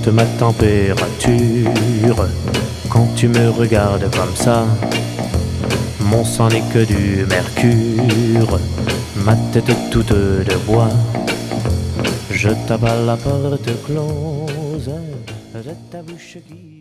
augmente ma température. Quand tu me regardes comme ça, mon sang n'est que du mercure. Ma tête toute de bois, je tape à la porte close de ta bouche qui